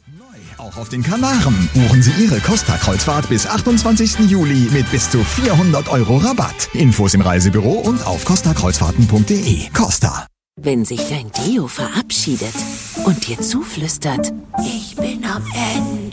Neu, auch auf den Kanaren. Buchen Sie Ihre Costa-Kreuzfahrt bis 28. Juli mit bis zu 400 € Rabatt. Infos im Reisebüro und auf costakreuzfahrten.de. Costa. Wenn sich dein Deo verabschiedet und dir zuflüstert, ich bin am Ende.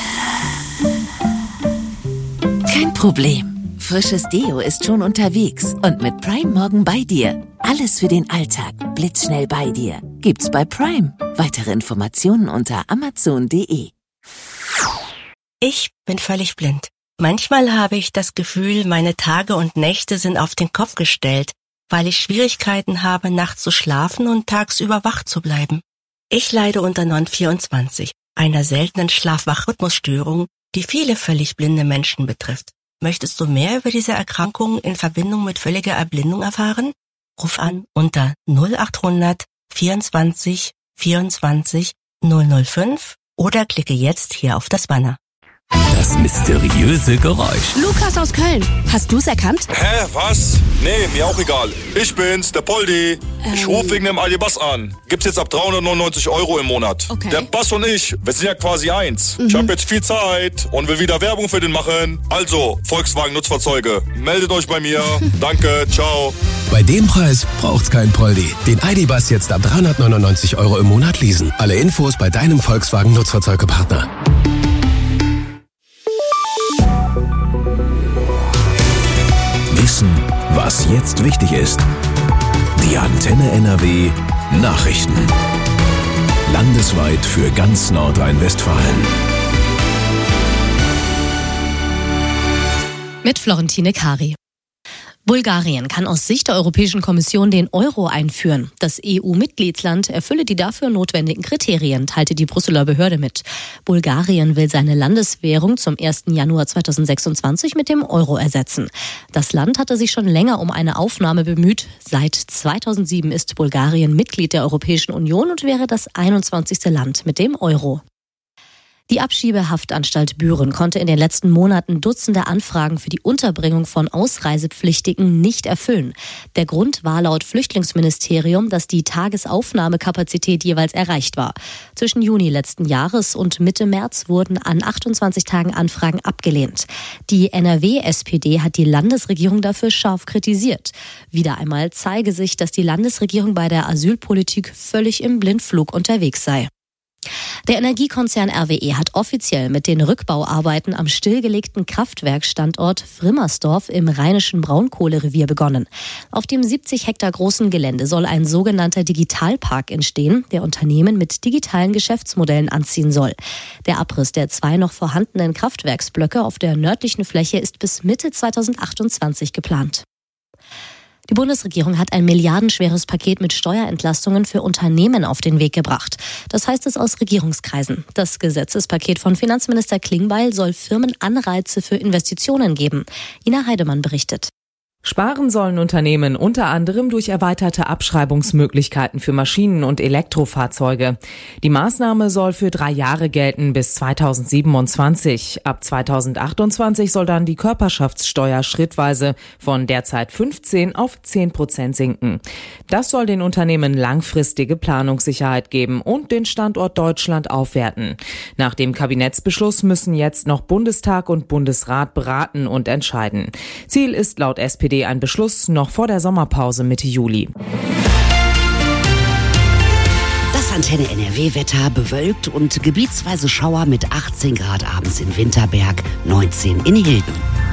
Kein Problem. Frisches Deo ist schon unterwegs und mit Prime morgen bei dir. Alles für den Alltag, blitzschnell bei dir. Gibt's bei Prime. Weitere Informationen unter amazon.de. Ich bin völlig blind. Manchmal habe ich das Gefühl, meine Tage und Nächte sind auf den Kopf gestellt, weil ich Schwierigkeiten habe, nachts zu schlafen und tagsüber wach zu bleiben. Ich leide unter NON24, einer seltenen Schlaf-Wach-Rhythmusstörung, die viele völlig blinde Menschen betrifft. Möchtest du mehr über diese Erkrankung in Verbindung mit völliger Erblindung erfahren? Ruf an unter 0800 24 24 005 oder klicke jetzt hier auf das Banner. Das mysteriöse Geräusch. Lukas aus Köln. Hast du's erkannt? Hä, was? Nee, mir auch egal. Ich bin's, der Poldi. Ich rufe wegen dem Aldi-Bass an. Gibt's jetzt ab 399 € im Monat. Okay. Der Bass und ich, wir sind ja quasi eins. Ich hab jetzt viel Zeit und will wieder Werbung für den machen. Also, Volkswagen Nutzfahrzeuge, meldet euch bei mir. Danke, ciao. Bei dem Preis braucht's kein Poldi. Den ID-Bus jetzt ab 399 € im Monat leasen. Alle Infos bei deinem Volkswagen Nutzfahrzeugepartner. Wissen, was jetzt wichtig ist. Die Antenne NRW Nachrichten. Landesweit für ganz Nordrhein-Westfalen. Mit Florentine Kari. Bulgarien kann aus Sicht der Europäischen Kommission den Euro einführen. Das EU-Mitgliedsland erfülle die dafür notwendigen Kriterien, teilte die Brüsseler Behörde mit. Bulgarien will seine Landeswährung zum 1. Januar 2026 mit dem Euro ersetzen. Das Land hatte sich schon länger um eine Aufnahme bemüht. Seit 2007 ist Bulgarien Mitglied der Europäischen Union und wäre das 21. Land mit dem Euro. Die Abschiebehaftanstalt Büren konnte in den letzten Monaten Dutzende Anfragen für die Unterbringung von Ausreisepflichtigen nicht erfüllen. Der Grund war laut Flüchtlingsministerium, dass die Tagesaufnahmekapazität jeweils erreicht war. Zwischen Juni letzten Jahres und Mitte März wurden an 28 Tagen Anfragen abgelehnt. Die NRW-SPD hat die Landesregierung dafür scharf kritisiert. Wieder einmal zeige sich, dass die Landesregierung bei der Asylpolitik völlig im Blindflug unterwegs sei. Der Energiekonzern RWE hat offiziell mit den Rückbauarbeiten am stillgelegten Kraftwerksstandort Frimmersdorf im rheinischen Braunkohlerevier begonnen. Auf dem 70 Hektar großen Gelände soll ein sogenannter Digitalpark entstehen, der Unternehmen mit digitalen Geschäftsmodellen anziehen soll. Der Abriss der 2 noch vorhandenen Kraftwerksblöcke auf der nördlichen Fläche ist bis Mitte 2028 geplant. Die Bundesregierung hat ein milliardenschweres Paket mit Steuerentlastungen für Unternehmen auf den Weg gebracht. Das heißt es aus Regierungskreisen. Das Gesetzespaket von Finanzminister Klingbeil soll Firmen Anreize für Investitionen geben. Ina Heidemann berichtet. Sparen sollen Unternehmen unter anderem durch erweiterte Abschreibungsmöglichkeiten für Maschinen und Elektrofahrzeuge. Die Maßnahme soll für 3 Jahre gelten bis 2027. Ab 2028 soll dann die Körperschaftssteuer schrittweise von derzeit 15% auf 10% sinken. Das soll den Unternehmen langfristige Planungssicherheit geben und den Standort Deutschland aufwerten. Nach dem Kabinettsbeschluss müssen jetzt noch Bundestag und Bundesrat beraten und entscheiden. Ziel ist laut SPD ein Beschluss noch vor der Sommerpause Mitte Juli. Das Antenne NRW-Wetter: bewölkt und gebietsweise Schauer mit 18 Grad abends in Winterberg, 19 in Hilden.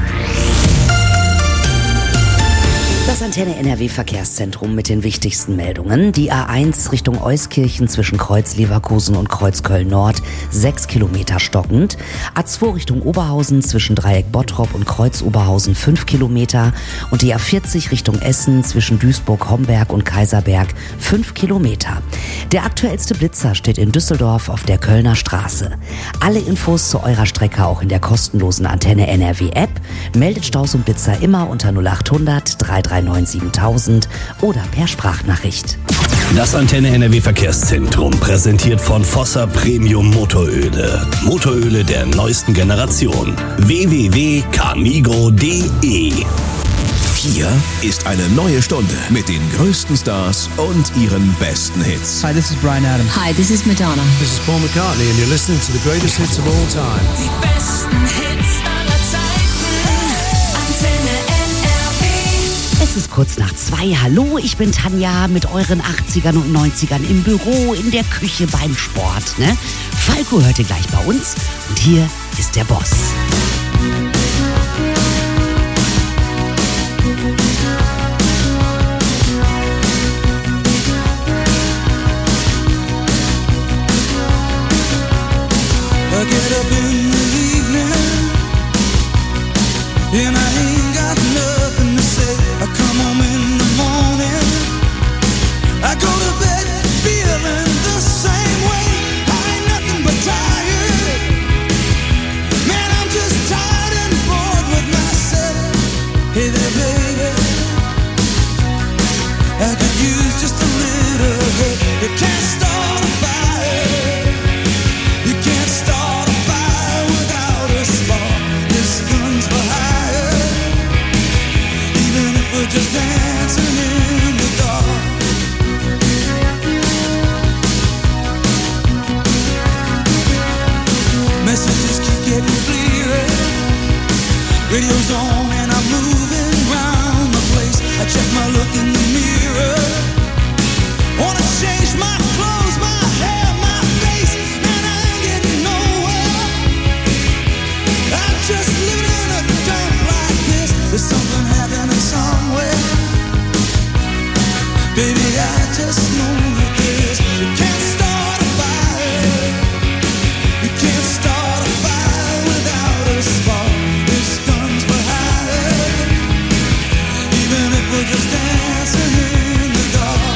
Das Antenne NRW-Verkehrszentrum mit den wichtigsten Meldungen. Die A1 Richtung Euskirchen zwischen Kreuz Leverkusen und Kreuz Köln-Nord 6 Kilometer stockend. A2 Richtung Oberhausen zwischen Dreieck Bottrop und Kreuz Oberhausen 5 Kilometer. Und die A40 Richtung Essen zwischen Duisburg-Homberg und Kaiserberg 5 Kilometer. Der aktuellste Blitzer steht in Düsseldorf auf der Kölner Straße. Alle Infos zu eurer Strecke auch in der kostenlosen Antenne NRW-App. Meldet Staus und Blitzer immer unter 0800 339 7000 oder per Sprachnachricht. Das Antenne NRW Verkehrszentrum präsentiert von Fossa Premium Motoröle. Motoröle der neuesten Generation. www.carmigo.de Hier ist eine neue Stunde mit den größten Stars und ihren besten Hits. Hi, this is Bryan Adams. Hi, this is Madonna. This is Paul McCartney and you're listening to the greatest hits of all time. Die besten Hits aller Zeiten. Antenne NRW. Es ist kurz nach 2. Hallo, ich bin Tanja mit euren 80ern und 90ern im Büro, in der Küche, beim Sport. Ne? Falco hört ihr gleich bei uns und hier ist der Boss. I get up in the evening and I ain't got nothing to say. I come home in the morning, I go to bed feeling the same way. I ain't nothing but tired. Man, I'm just tired and bored with myself. Hey there, baby, I could use just a little help. You can't start a fire, you can't start a fire without a spark. This gun's for hire, even if we're just dancing in the dark. Messages keep getting clearer, radio's on and I'm moving round the place. I check my look in the mirror, wanna change my clothes, my hair, my face, and I ain't getting nowhere. I'm just living in a dump like this. There's something happening somewhere. Baby, I just know that this. You can't start a fire, you can't start a fire without a spark. This gun's for hire, even if we're just dancing in the dark.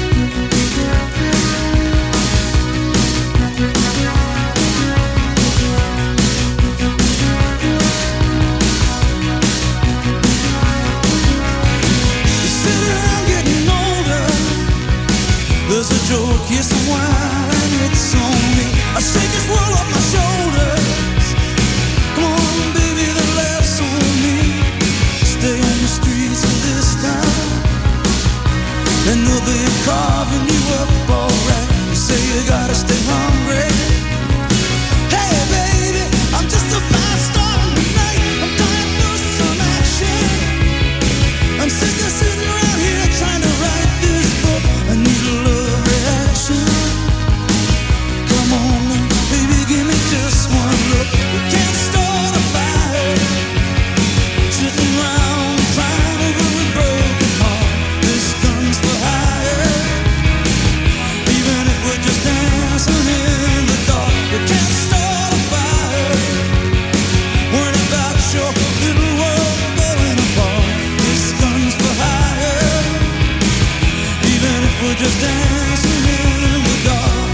You sit around getting older, there's a joke, here's some wine, and it's on me. I shake this world off my shoulders. Come on, baby, the laughs on me. Stay on the streets of this town, and they'll be carving you up alright. You say you gotta stay hungry. Hey, baby, I'm just a fast star tonight. I'm dying for some action. I'm sick of sitting around here trying to write this book. I need a love reaction. Come on, baby, give me just one look. We can't start a fire, sitting around crying over a broken heart. This gun's for hire, even if we're just dancing in the dark. We can't start a fire, worrying about your little world falling apart. This gun's for hire, even if we're just dancing in the dark.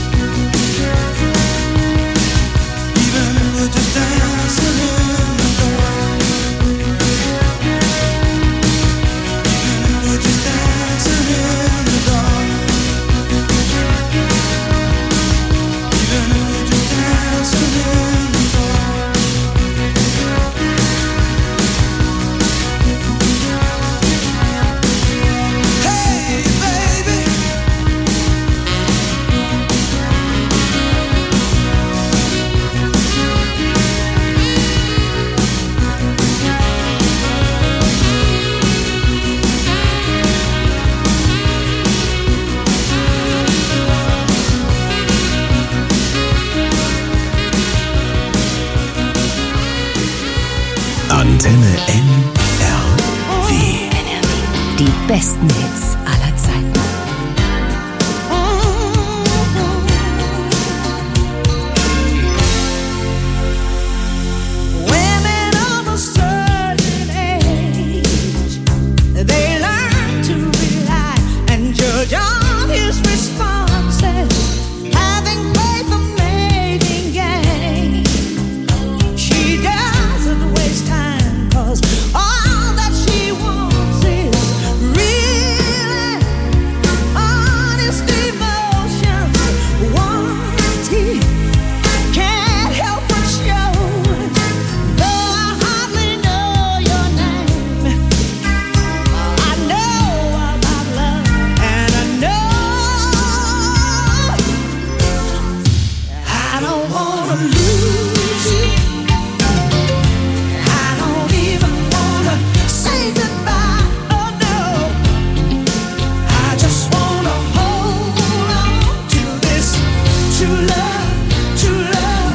Even if we're just dancing in the dark. Even if we're just dancing in the dark. Even if we're just dancing in the dark. Hey, baby. Antenne NRW. Die besten Hits aller Zeiten. Women of a certain age, they learn to rely and judge on his responses, having played the mating game. She doesn't waste time, 'cause all that she wants is real wanna lose you. I don't even wanna say goodbye. Oh no, I just wanna hold on to this true love, true love.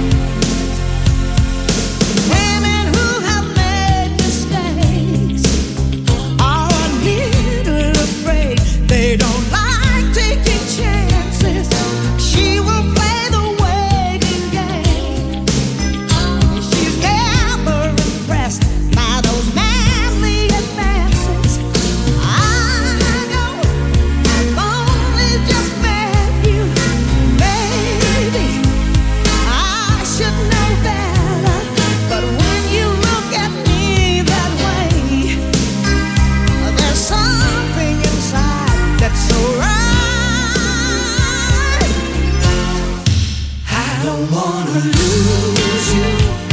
Women who have made mistakes are a little afraid. They don't like taking chances. She will play the waiting game. She's never impressed by those manly advances. I know I've only just met you. Maybe I should know better. But when you look at me that way, there's something inside that's so right. I don't wanna lose you.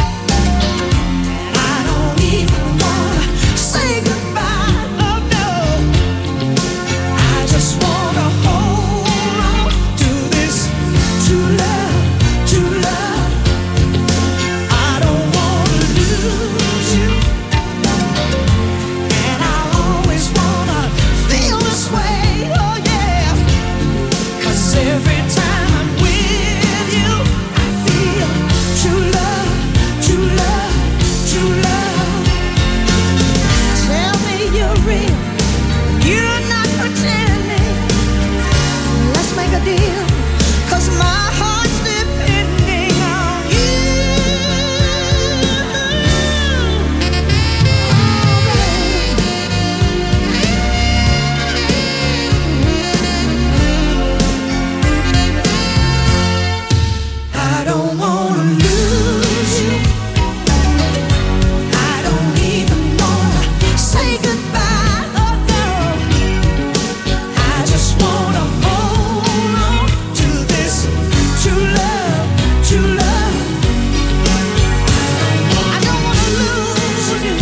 I don't even wanna say goodbye. Oh no, I just wanna hold on to this true love, true love. I don't wanna lose you, and I always wanna feel this way. Oh yeah, 'cause every time I'm with you, I feel true love, true love, true love. Tell me you're real, you're not pretending. Let's make a deal, 'cause my heart's depending on you. I don't wanna lose you. I don't even wanna say goodbye. Oh no, I just wanna hold on to this true love, true love. I don't wanna lose you,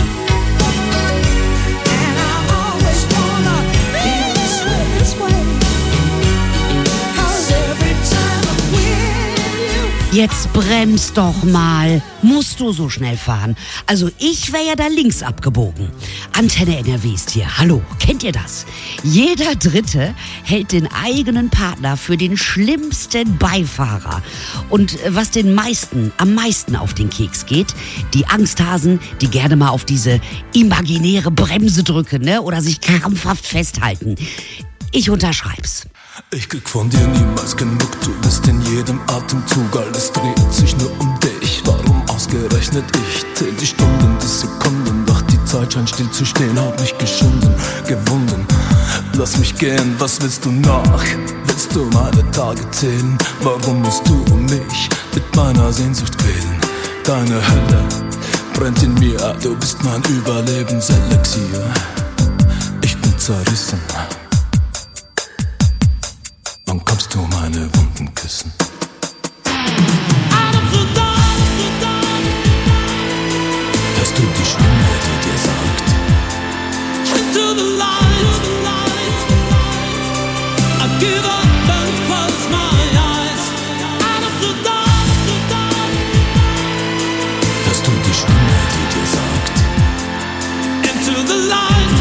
and I always wanna feel this way, 'cause every time I'm with you. Jetzt bremst doch mal. Musst du so schnell fahren? Also ich wäre ja da links abgebogen. Antenne NRW ist hier. Hallo, kennt ihr das? Jeder Dritte hält den eigenen Partner für den schlimmsten Beifahrer. Und was den meisten am meisten auf den Keks geht, die Angsthasen, die gerne mal auf diese imaginäre Bremse drücken, ne? Oder sich krampfhaft festhalten. Ich unterschreib's. Ich krieg von dir niemals genug, du bist in jedem Atemzug, alles dreht sich nur um dich. Warum ausgerechnet ich? Zähl die Stunden, die Sekunden, doch die Zeit scheint still zu stehen. Hab mich geschunden, gewunden, lass mich gehen, was willst du noch? Willst du meine Tage zählen? Warum musst du mich mit meiner Sehnsucht quälen? Deine Hölle brennt in mir, du bist mein Überlebenselixier. Ich bin zerrissen. Wann kommst du meine Wunden küssen? Hörst du die Stimme, die dir sagt: Into the light, I give up and close my eyes. Out of the dark, Hörst du die Stimme, die dir sagt: into the light,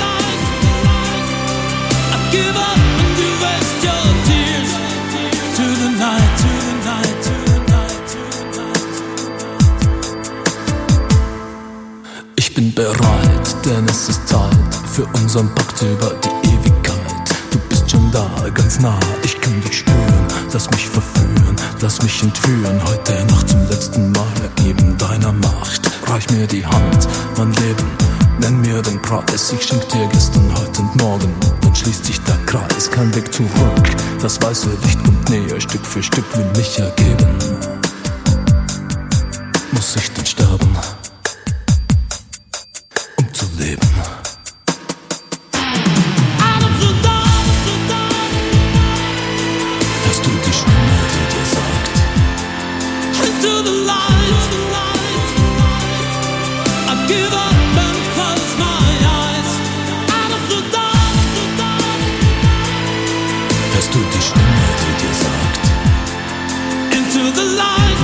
I give up and you waste your tears. To the night, to the night, to the night, to the night. Ich bin bereit, denn es ist Zeit für unseren Pakt über die Ewigkeit. Du bist schon da, ganz nah, ich kann dich spüren. Lass mich verführen, lass mich entführen. Heute Nacht zum letzten Mal ergeben deiner Macht. Reich mir die Hand, mein Leben, nenn mir den Preis. Ich schenk dir gestern, heute und morgen, dann schließt sich der Kreis. Kein Weg zurück, das weiße Licht kommt näher. Stück für Stück will mich ergeben. Muss ich denn sterben, um zu leben? Hörst du die Stimme, die dir sagt: Into the light, I give up and close my eyes. Out of the dark, Hörst du die Stimme, die dir sagt: into the light.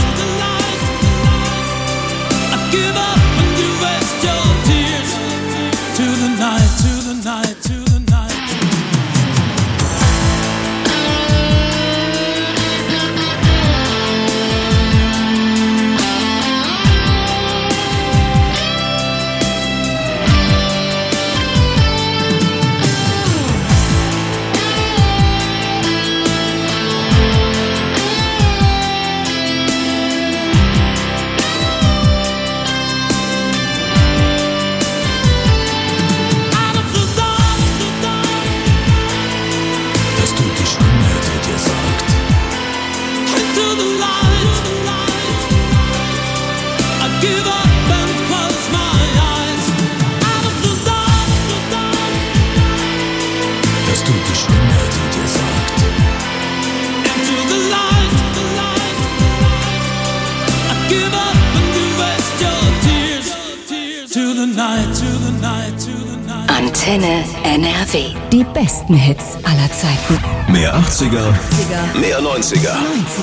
Antenne NRW. Die besten Hits aller Zeiten. Mehr 80er, mehr 90er.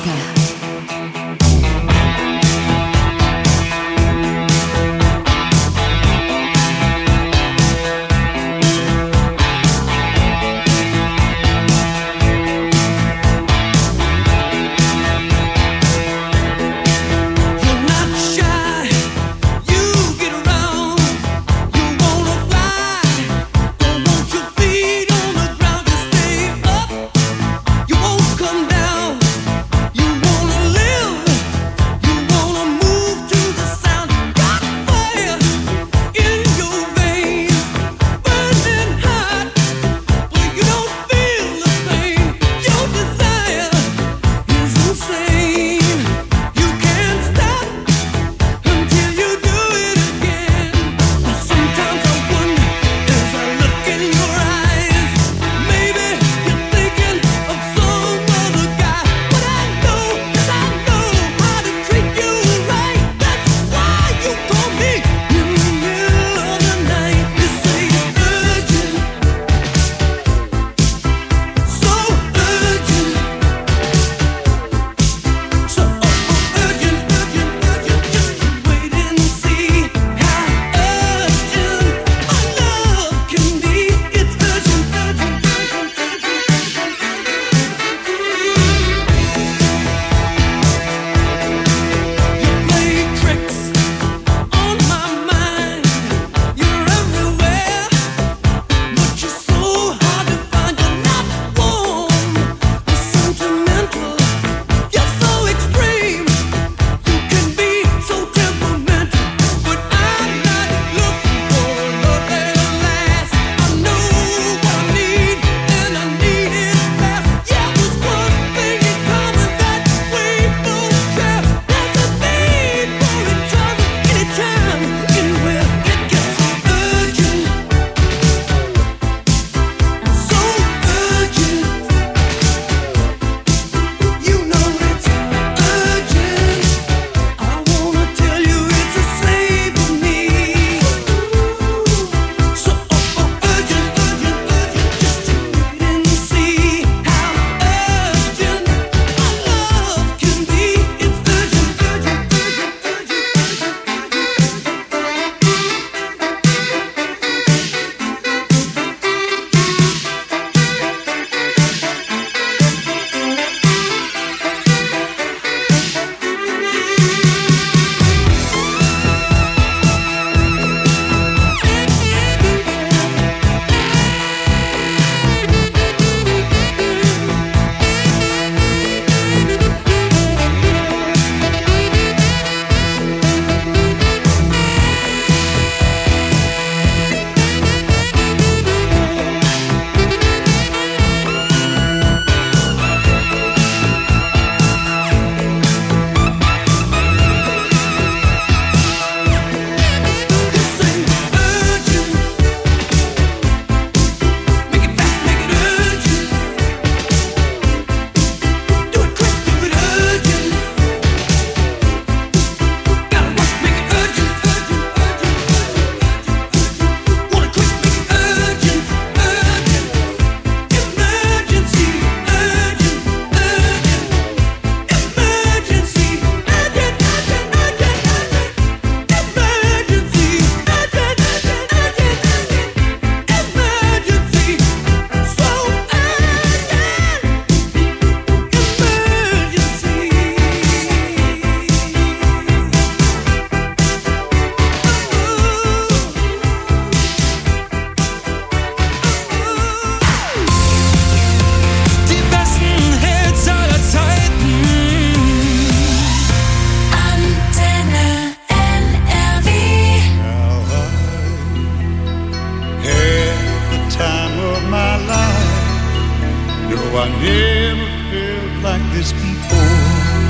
I never felt like this before.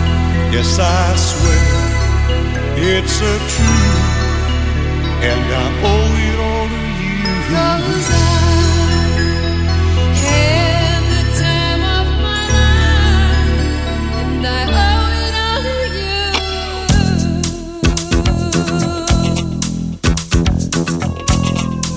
Yes, I swear it's a truth, and I owe it all to you. 'Cause I had the time of my life, and I owe it all to you.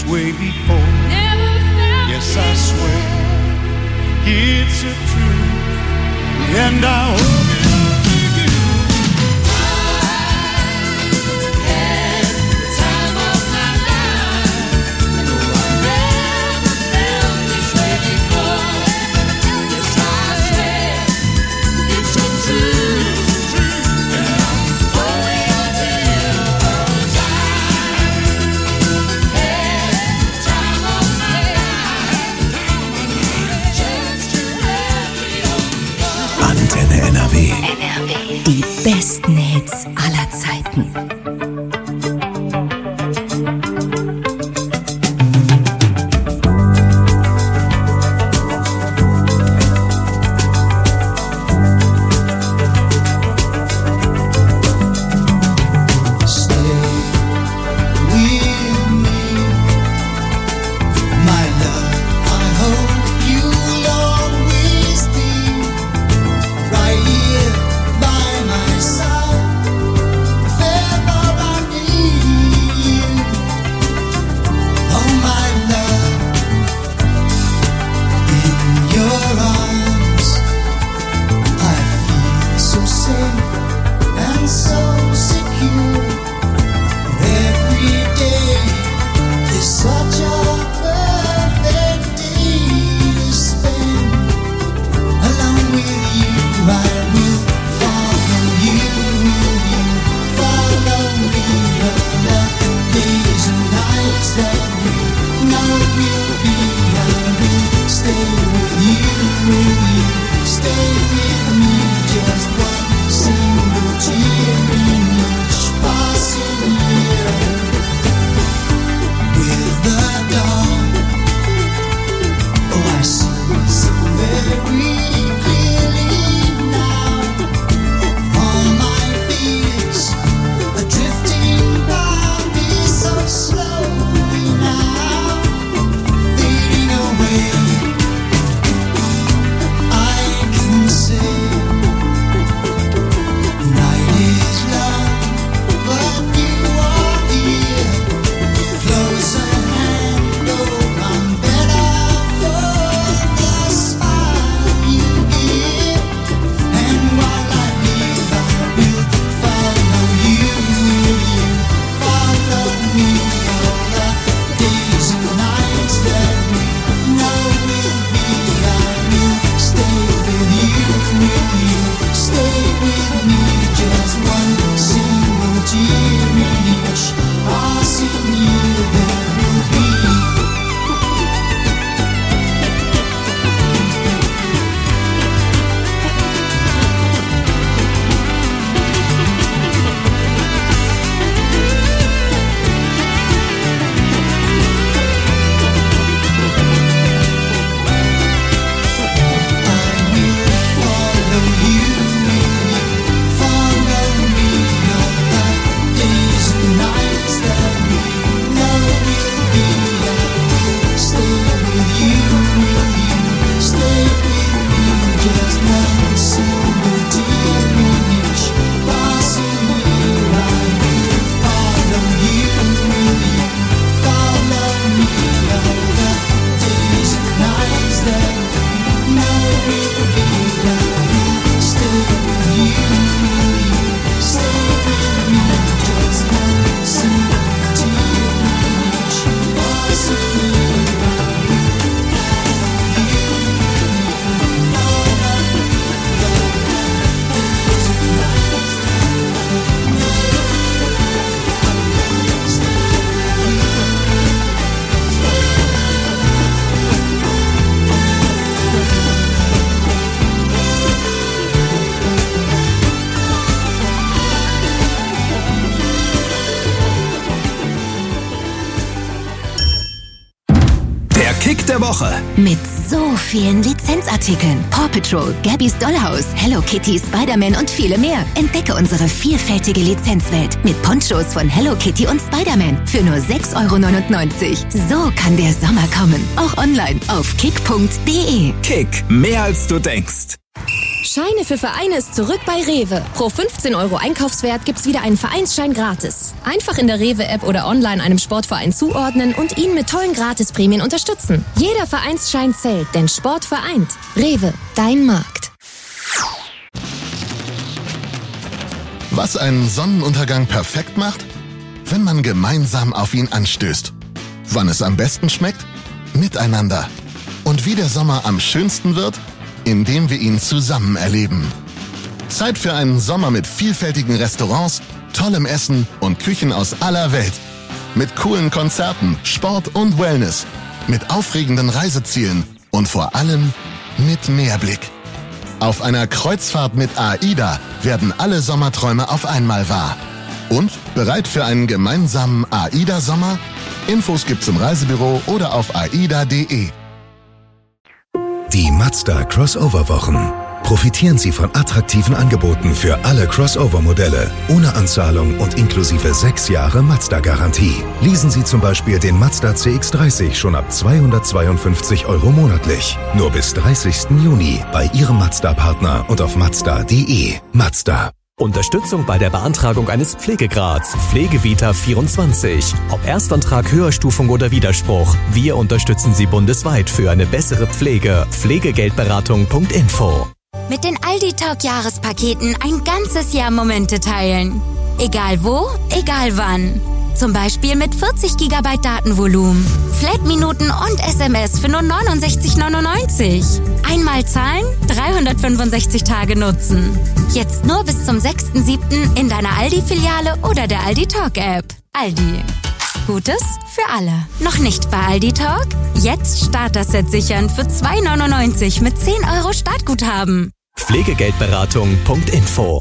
way before. Yes, I swear it's a truth, and I hope it all to you. I had the time of my life. No, I never felt this way before. Yes, I swear it's a truth, and I owe it all to you. 'Cause I had the time of my life. Just to have me on. Antenne NRW. Die besten Hits aller Zeiten. Kick der Woche. Mit so vielen Lizenzartikeln. Paw Patrol, Gabby's Dollhouse, Hello Kitty, Spider-Man und viele mehr. Entdecke unsere vielfältige Lizenzwelt mit Ponchos von Hello Kitty und Spider-Man für nur 6,99 €. So kann der Sommer kommen. Auch online auf kick.de. Kick, mehr als du denkst. Scheine für Vereine ist zurück bei Rewe. Pro 15 € Einkaufswert gibt's wieder einen Vereinsschein gratis. Einfach in der Rewe-App oder online einem Sportverein zuordnen und ihn mit tollen Gratisprämien unterstützen. Jeder Vereinsschein zählt, denn Sport vereint. Rewe, dein Markt. Was einen Sonnenuntergang perfekt macht? Wenn man gemeinsam auf ihn anstößt. Wann es am besten schmeckt? Miteinander. Und wie der Sommer am schönsten wird? Indem wir ihn zusammen erleben. Zeit für einen Sommer mit vielfältigen Restaurants, tollem Essen und Küchen aus aller Welt. Mit coolen Konzerten, Sport und Wellness. Mit aufregenden Reisezielen und vor allem mit Meerblick. Auf einer Kreuzfahrt mit AIDA werden alle Sommerträume auf einmal wahr. Und bereit für einen gemeinsamen AIDA-Sommer? Infos gibt's im Reisebüro oder auf aida.de. Die Mazda Crossover-Wochen. Profitieren Sie von attraktiven Angeboten für alle Crossover-Modelle, ohne Anzahlung und inklusive 6 Jahre Mazda-Garantie. Leasen Sie zum Beispiel den Mazda CX-30 schon ab 252 € monatlich. Nur bis 30. Juni bei Ihrem Mazda-Partner und auf mazda.de. Mazda. Unterstützung bei der Beantragung eines Pflegegrads. Pflegevita 24. Ob Erstantrag, Höherstufung oder Widerspruch. Wir unterstützen Sie bundesweit für eine bessere Pflege. Pflegegeldberatung.info. Mit den Aldi Talk Jahrespaketen ein ganzes Jahr Momente teilen. Egal wo, egal wann. Zum Beispiel mit 40 GB Datenvolumen, Flat-Minuten und SMS für nur 69,99. Einmal zahlen, 365 Tage nutzen. Jetzt nur bis zum 6.7. in deiner Aldi-Filiale oder der Aldi Talk-App. Aldi. Gutes für alle. Noch nicht bei Aldi Talk? Jetzt Starter-Set sichern für 2,99 mit 10 € Startguthaben. Pflegegeldberatung.info.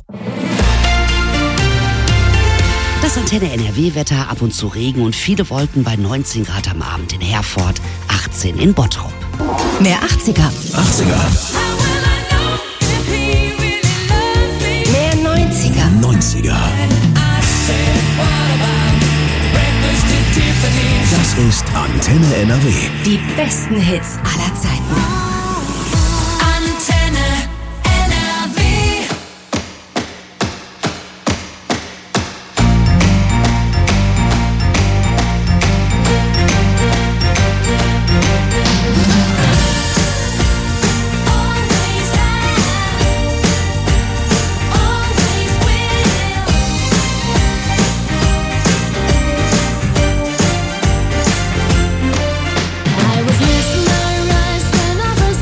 Das Antenne NRW-Wetter, ab und zu Regen und viele Wolken bei 19 Grad am Abend in Herford, 18 in Bottrop. Mehr 80er. 80er. Mehr 90er. 90er. Das ist Antenne NRW. Die besten Hits aller Zeiten. Antenne NRW. I was missing my rise when I was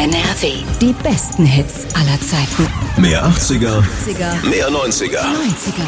NRW. Die besten Hits aller Zeiten. Mehr 80er, 80er. mehr 90er. 90er.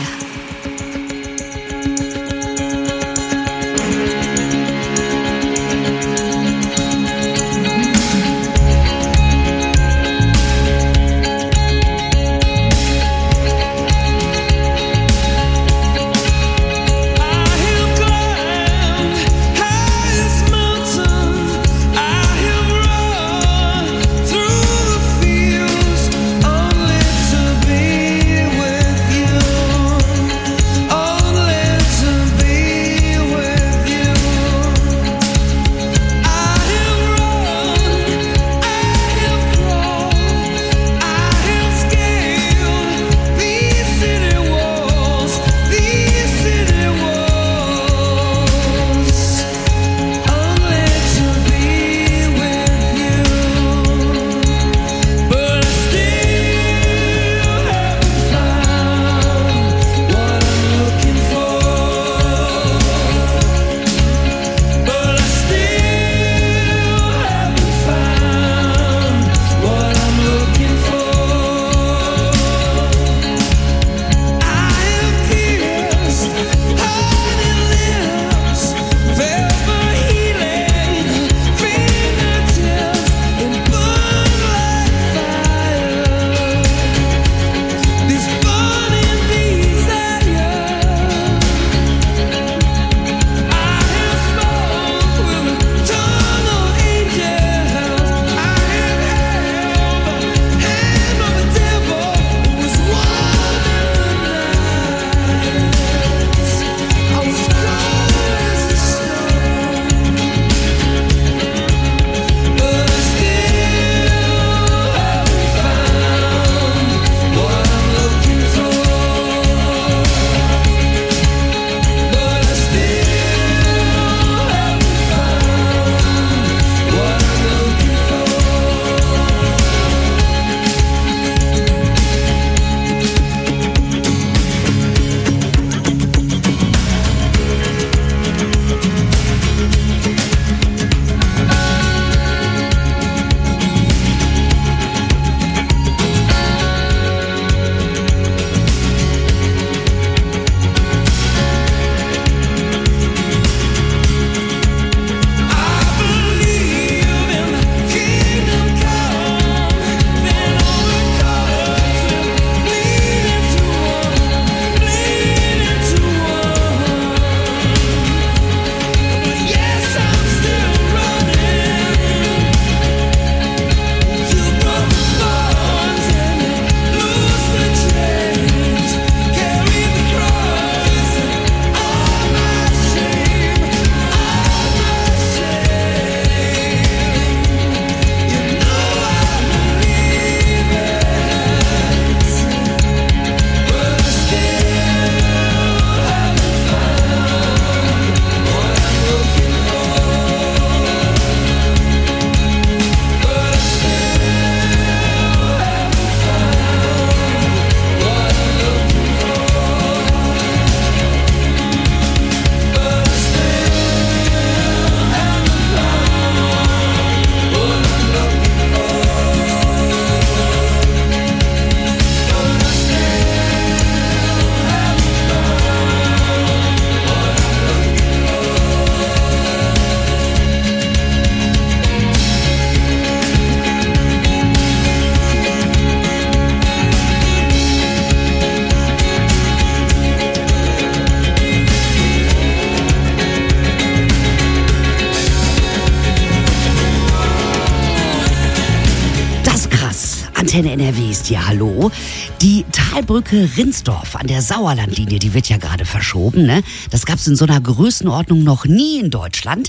Antenne NRW ist hier, hallo. Die Talbrücke Rinsdorf an der Sauerlandlinie, die wird ja gerade verschoben, ne? Das gab's in so einer Größenordnung noch nie in Deutschland.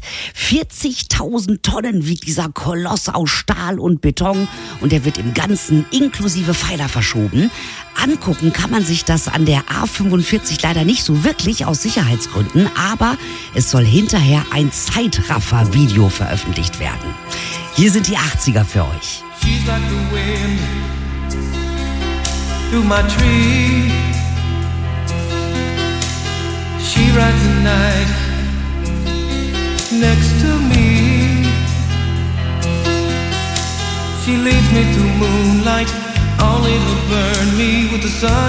40.000 Tonnen wiegt dieser Koloss aus Stahl und Beton und der wird im Ganzen inklusive Pfeiler verschoben. Angucken kann man sich das an der A45 leider nicht so wirklich aus Sicherheitsgründen, aber es soll hinterher ein Zeitraffer-Video veröffentlicht werden. Hier sind die 80er für euch. She's like the wind through my tree. She rides the night next to me. She leads me through moonlight, only to burn me with the sun.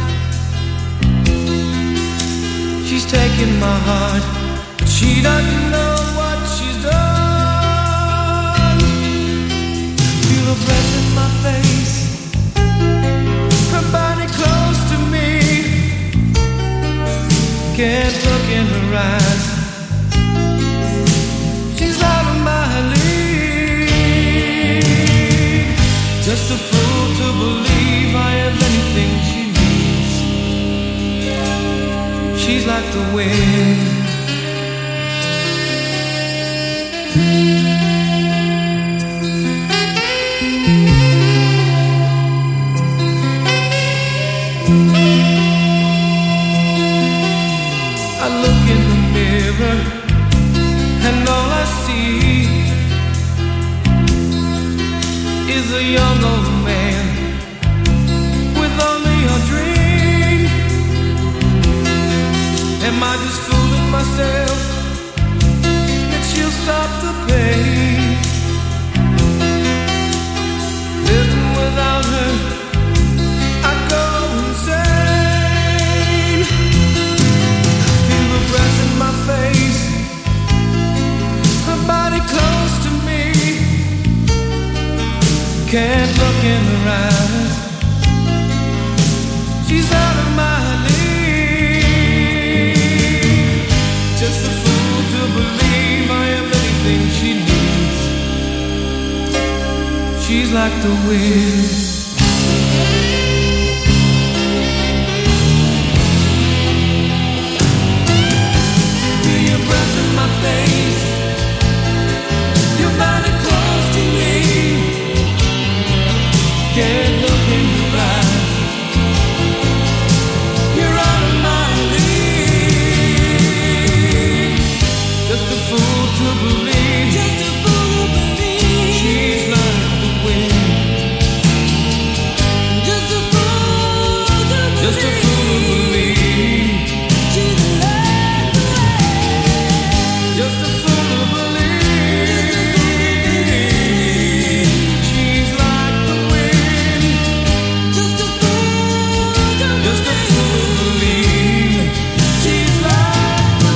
She's taken my heart, but she doesn't know what she's done. Feel her breath in my face, her body close to me. Can't look in her eyes, she's out of my league. Just a fool to believe I have anything she needs. She's like the wind. I look in the mirror and all I see is a young old man with only a dream. Am I just fooling myself that she'll stop the pain? Living without her, I go insane. Feel the breath in my face, her body close to me. Can't look in her eyes, she's out of my league. Just a fool to believe I am anything she needs. She's like the wind. Feel your breath in my face, your body close to me. Can't look in your eyes, you're out of my league. Just a fool to believe, just a fool to believe. She's like the wind. Just a fool to believe, just a fool to believe. She's like the wind. Just a fool to believe. She's like the wind. Just a fool to believe. She's like the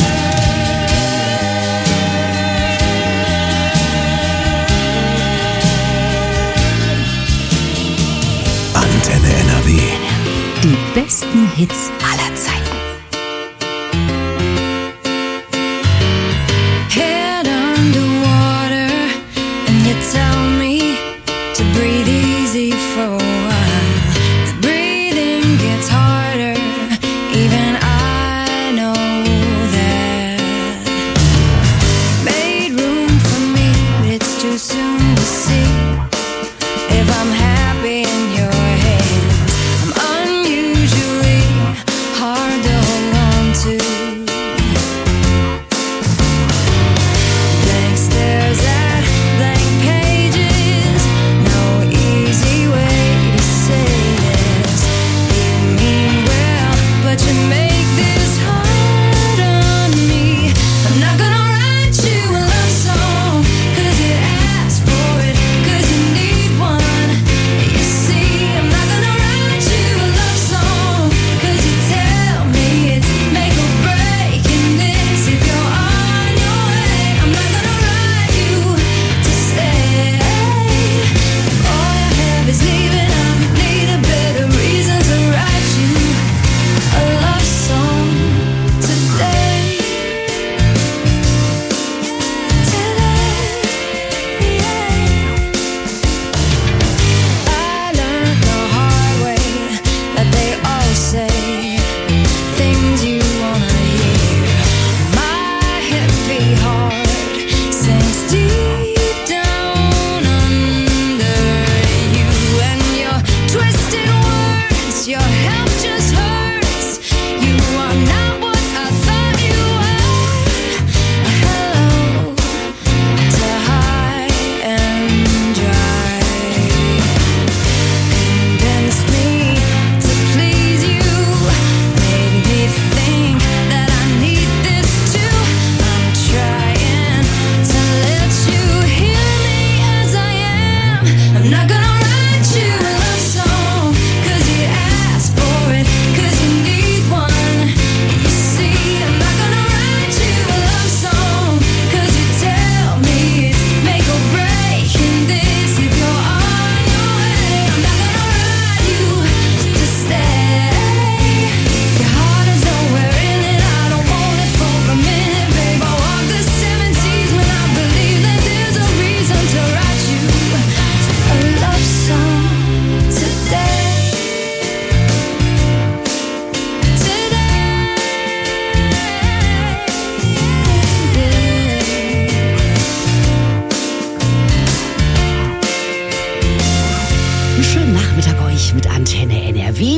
Antenne NRW. Die besten Hits aller Zeiten. Head underwater, and you tell me to breathe easy for a while. The breathing gets harder, even I know that. Made room for me, but it's too soon to see if I'm happy in your hands. I'm unusually hard to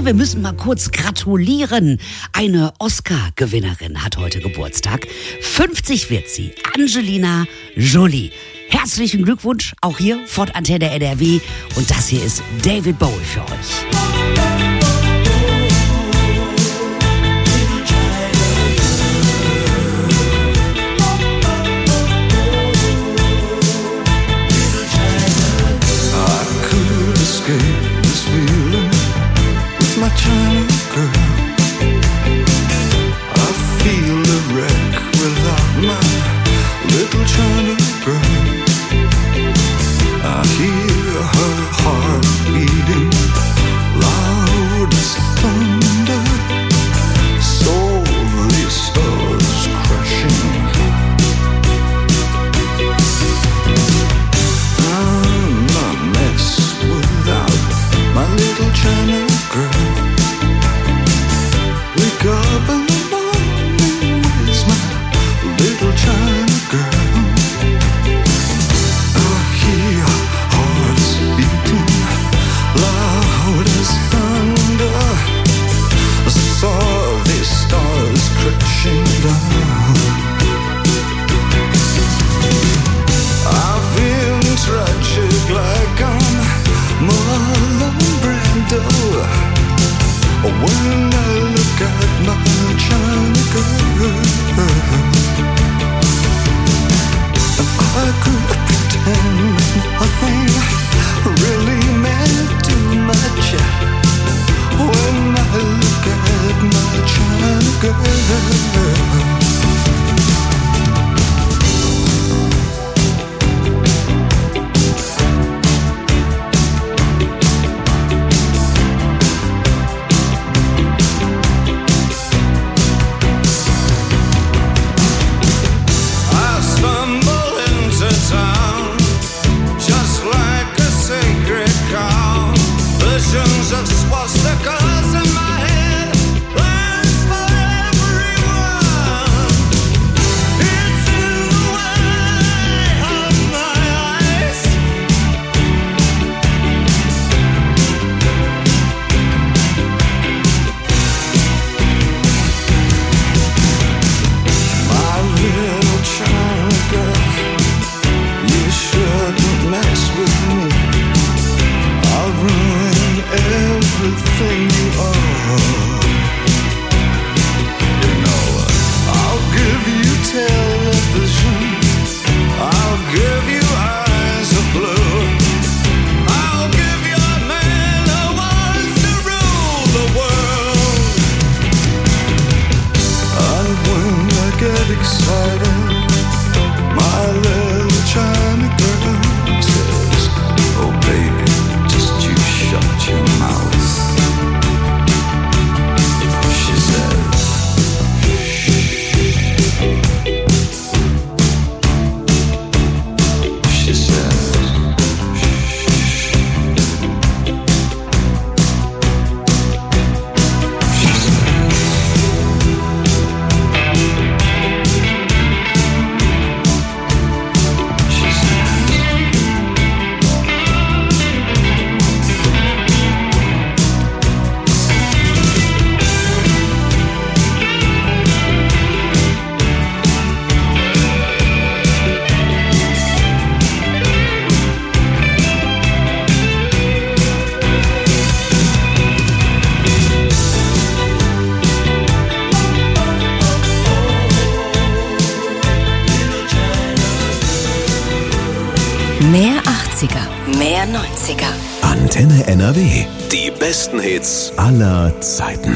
wir müssen mal kurz gratulieren. Eine Oscar-Gewinnerin hat heute Geburtstag. 50 wird sie, Angelina Jolie. Herzlichen Glückwunsch, auch hier von Antenne NRW. Und das hier ist David Bowie für euch. This feeling with my China girl. I feel a wreck without my little China girl. I hear her heart beating loud as thunder. Slowly stars crashing. I'm a mess without my little China girl. Wake up in the morning, where's my little China girl? I hear hearts beating loud as thunder. I saw these stars crashing down. I feel tragic like I'm Marlon Brando. When I look at my China girl, I could pretend nothing really meant too much. When I look at my China girl. Of swastikas in my head, plans for everyone. It's in the way of my eyes. My little China girl, you shouldn't mess with me. I'll ruin everything you are. You know, I'll give you television. I'll give you eyes of blue. I'll give you a man who wants to rule the world. And when I get excited, my little China girl says, oh baby, just you shut your mouth. She says, she says, Mehr 80er, mehr 90er. Antenne NRW. Die besten Hits aller Zeiten.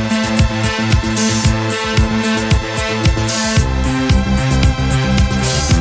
Devenir gris.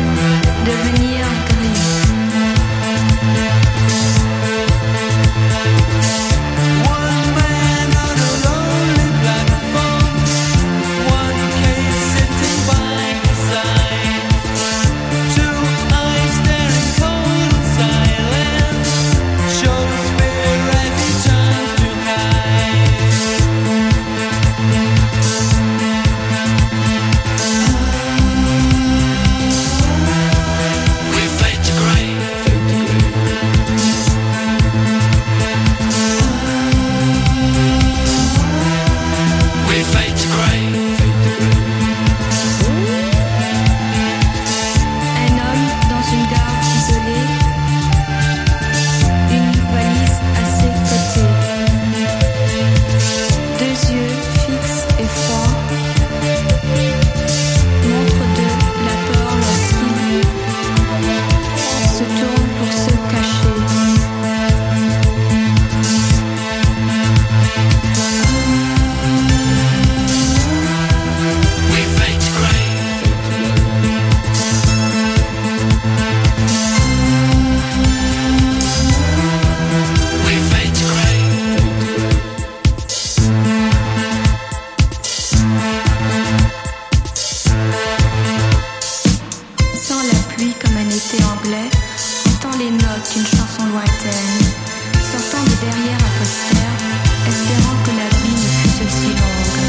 côté anglais, entend les notes d'une chanson lointaine, sortant de derrière un poster, espérant que la vie ne fût aussi longue.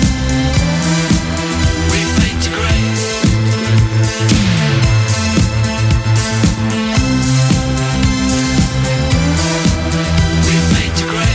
We fade to grey. We fade to grey.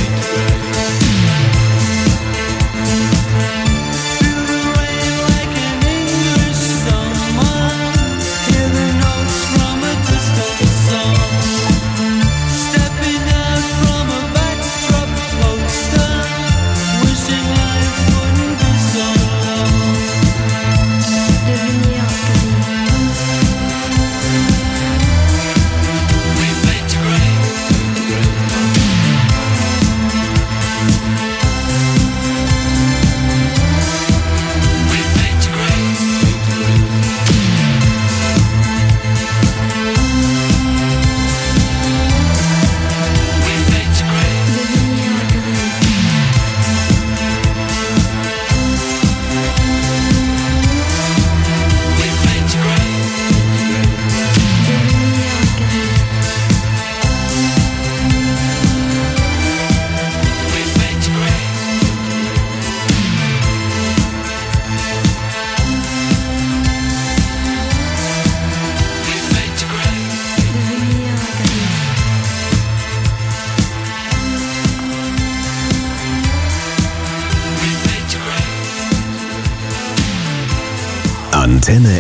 Antenne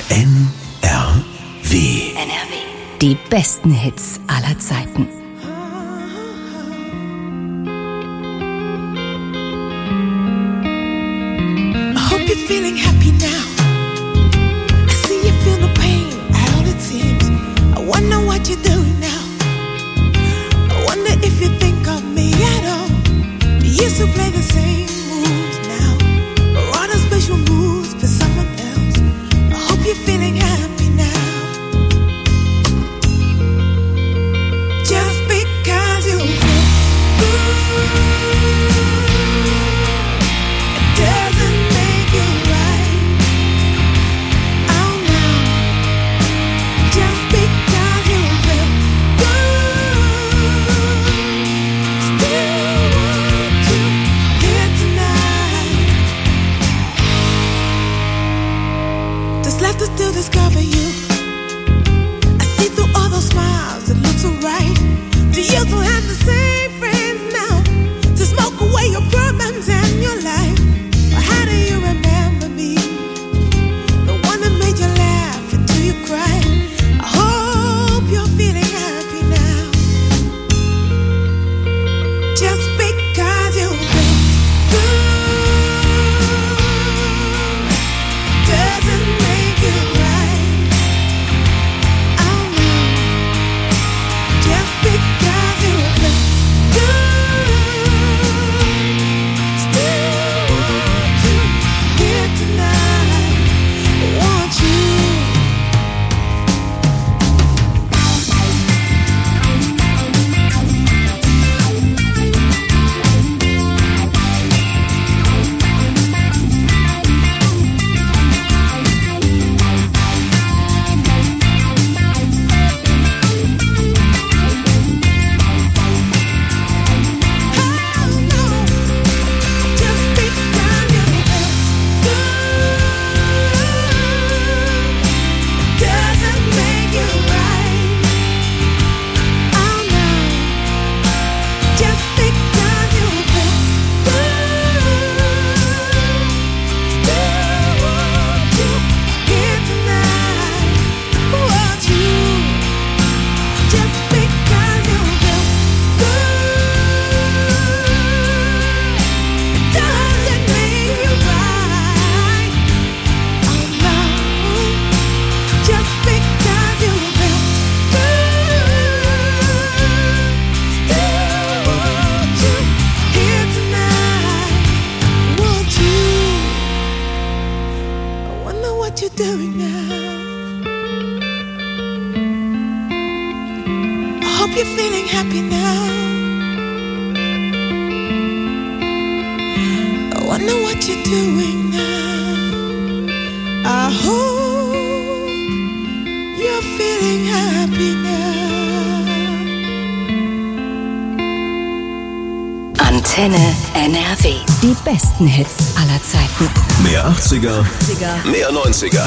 NRW. Die besten Hits aller Zeiten. I hope you're feeling happy now. I see you feel the pain at all it seems. I wonder what you're doing now. I wonder if you think of me at all. You used to play the same moves now, or on a special moves for someone else. I hope you're feeling happy now. Just because you feel good, it doesn't make it right. Oh no. Just because you feel good, still want you here tonight. Just left to still discover you. I see through all those smiles, it looks so right. Do you still have the same friends now to smoke away your problems and your life? Or how do you remember me? The one that made you laugh until you cried. I hope you're feeling happy now. Just because you feel good doesn't make it right. Oh no. Just because you feel good, still want you here tonight. Want you. Doesn't make it right. Oh no. Just because you feel good, still want you here tonight. Want you. Just because you feel good doesn't make it right. Oh no. Just because you feel good, still want you here tonight. Want you. I wonder what you're doing now. I hope you're feeling happy now. I wonder what you're doing now. I hope you're feeling happy. Antenne NRW. Die besten Hits aller Zeiten. Mehr 80er, mehr 90er.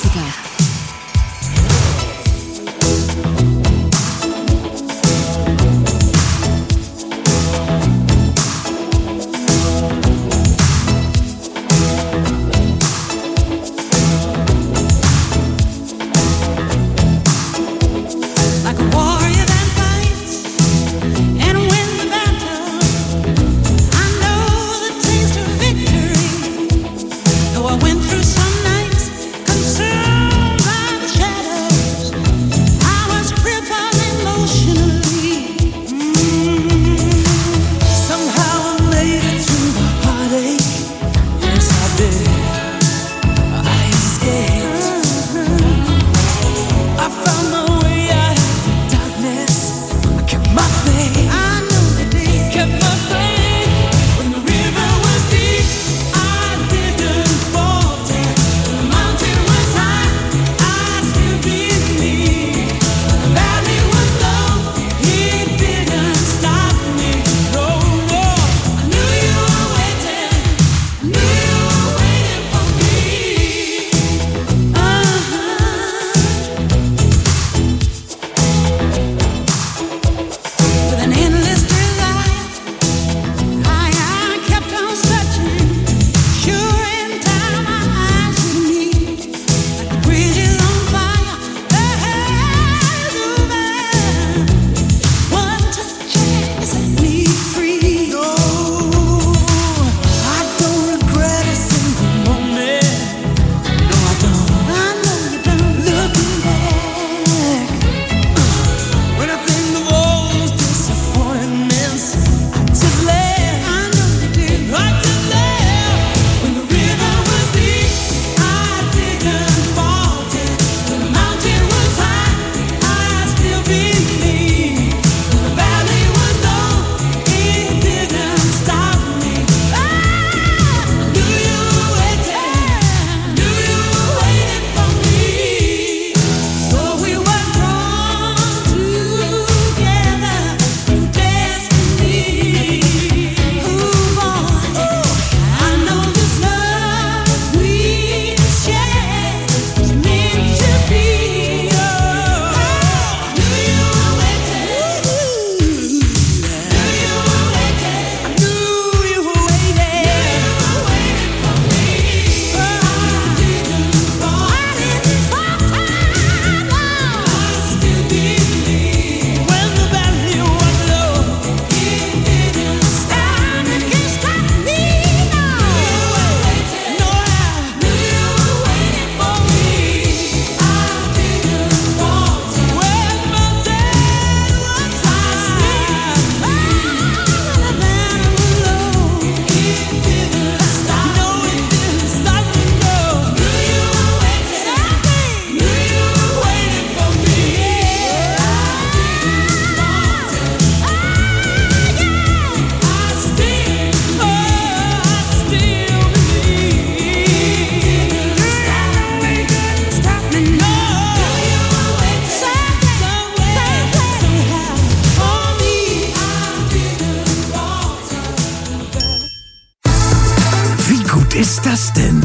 Ist das denn?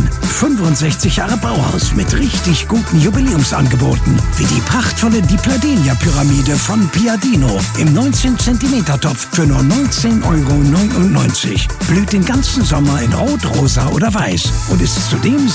65 Jahre Bauhaus mit richtig guten Jubiläumsangeboten. Wie die prachtvolle Di Pladenia-Pyramide von Piadino im 19 cm Topf für nur 19,99 €. Blüht den ganzen Sommer in Rot, Rosa oder Weiß und ist zudem